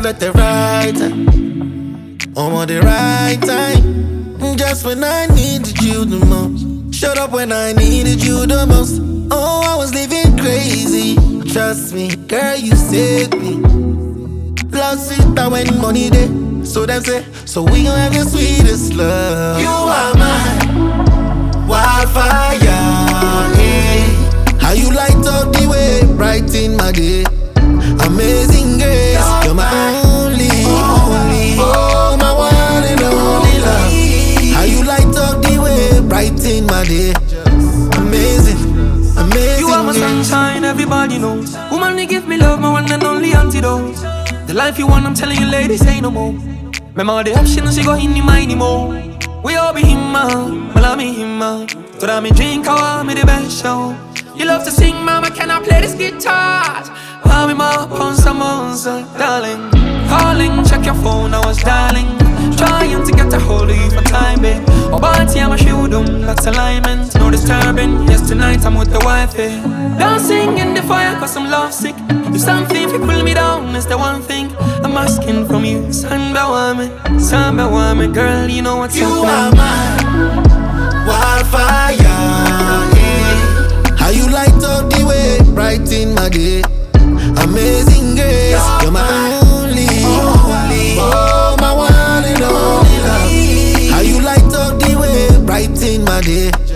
around at the right time. I'm on the right time. Just when I needed you the most. Shut up when I needed you the most. Oh, I was living crazy. Trust me, girl, you saved me. Lost it down when money day. So them say, so we gon' have the sweetest love. You are my wildfire, yeah. How you light up the way, brighten my day. Amazing grace, you're my only, oh, my one and only love. How you light up the way, brighten my day. Amazing, amazing. You are my sunshine, everybody knows. Woman, you give me love, my one and only antidote. The life you want, I'm telling you, ladies, say no more. Remember all the options, you go in the mind anymore. We all be him, man, well, I'm him, man. So that me drink, I want me the best show. You love to sing, mama, can I play this guitar? While we more on some monster, darling. Calling, check your phone, I was dialing. Trying to get a hold of you for time, babe. Oh, but I'm a shoot them, that's alignment. No disturbing, yes, tonight I'm with the wife, eh. Dancing in the fire, cause I'm lovesick. If something, if you pull me down, it's the one thing I'm asking from you. Samba wame, girl, you know what's happening. You are my wildfire, yeah. How you light up the way, brighten my day. Amazing grace, you're my only, oh, my one and only love. How you light up the way, brighten my day.